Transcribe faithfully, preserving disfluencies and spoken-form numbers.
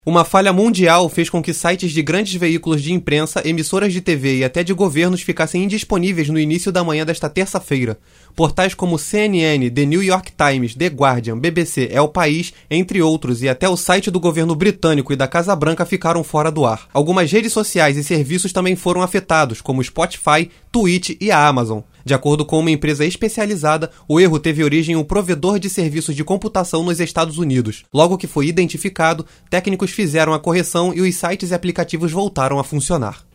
Uma falha mundial fez com que sites de grandes veículos de imprensa, emissoras de T V e até de governos ficassem indisponíveis no início da manhã desta terça-feira. Portais como C N N, The New York Times, The Guardian, B B C, É o País, entre outros, e até o site do governo britânico e da Casa Branca ficaram fora do ar. Algumas redes sociais e serviços também foram afetados, como o Spotify, Twitch e a Amazon. De acordo com uma empresa especializada, o erro teve origem em um provedor de serviços de computação nos Estados Unidos. Logo que foi identificado, técnicos fizeram a correção e os sites e aplicativos voltaram a funcionar.